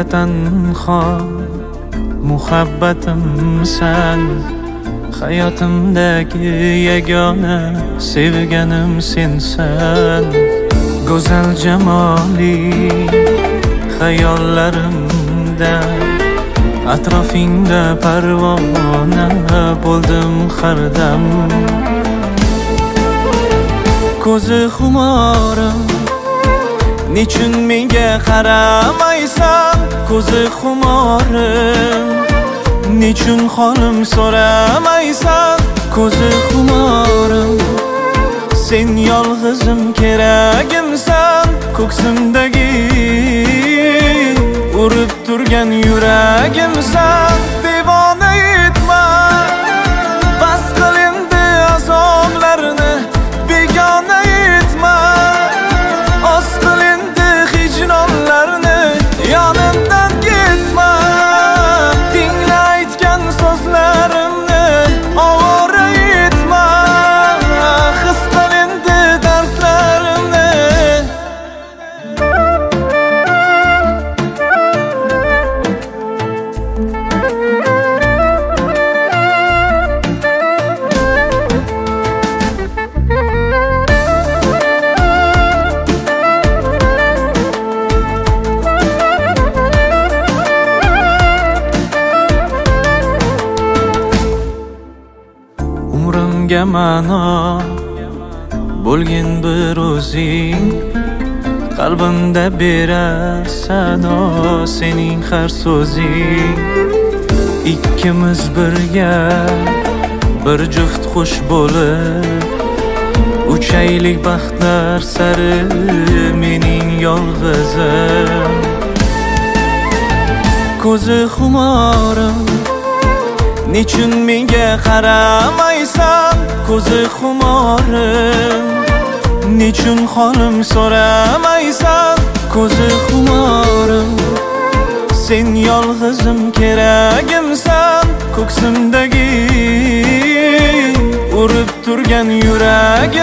tanho muhabbatimsan, hayotimdagi yagona sevganim sensan. Go'zal jamoli xayollarimda, atrofingda parvona bo'ldim har dam. Ko'zi xumorim, nechun menga qaramaysan? Ko'zi xumorim, nechun holim so'ramaysan? Ko'zi xumorim, sen yolg'izim keragimsan. Ko'ksimdagi urib turgan yuragimsan. Devona etma, bas qil endi azoblarni, begona etma. Oz qil endi hijronlarni, yonimdan ketma. Tingla aytgan so'zlarimni, ovora etma. His qil endi dardlarimni. Umrimga ma'no bo'lgin bir o'zing, qalbimda berasan o sening har so'zing. Ikkimiz birga bir juft xush bo'lib, uchaylik baxtlar sari mening yolg'izim. Ko'zi xumorim, nechun menga qaramaysan? Ko'zi xumorim, nechun holim so'ramaysan? Ko'zi xumorim, sen yolg'izim keragimsan. Ko'ksimdagi urib turgan yuragim